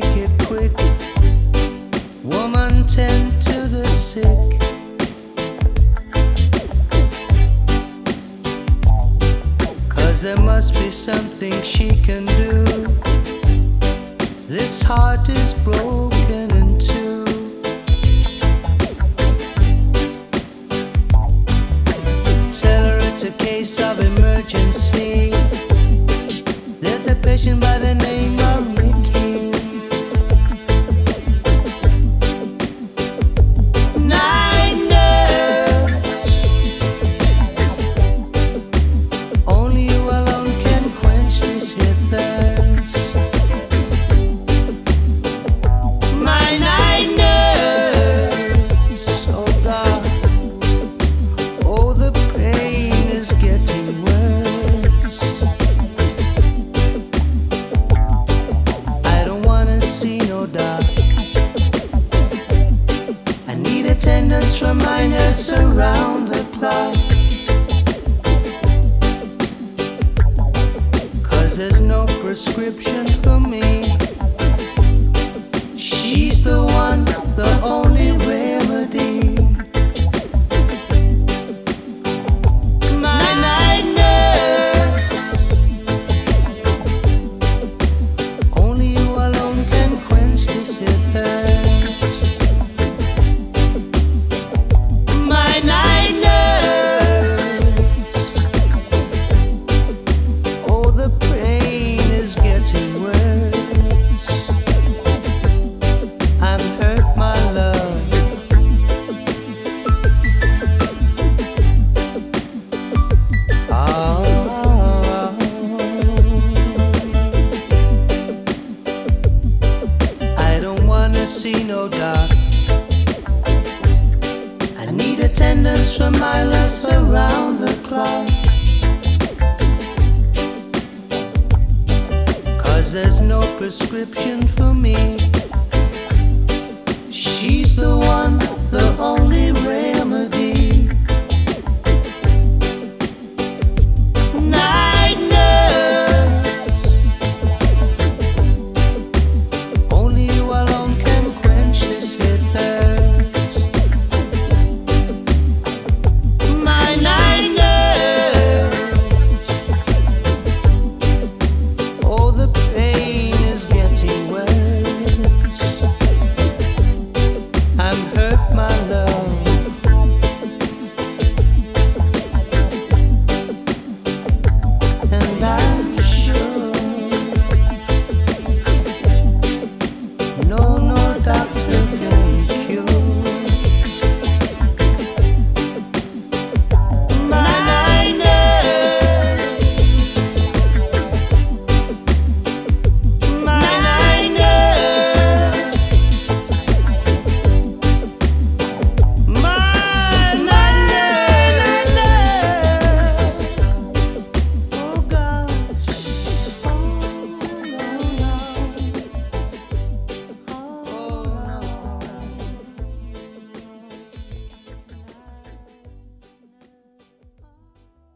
make it quick. Woman, tend to the sick. Cause there must be something she can do. This heart is broken in two. Tell her it's a case of emergency. There's a patient by the name of Mickey. Night nurse, only you alone can quench this here thirst. My night nurse, oh God, oh the pain is getting worse. I don't wanna see no dark. I need attendance from my nurse around the clock. Cause there's no prescription for me. She's the one, the only remedy. My night nurse, only you alone can quench this here thirst. My night nurse, oh the pain is getting worse. I'm hurt, my love. Ah. I don't wanna see no dark. I need attendance from my loves around the clock. Cause there's no prescription for me. She's the one, the only remedy.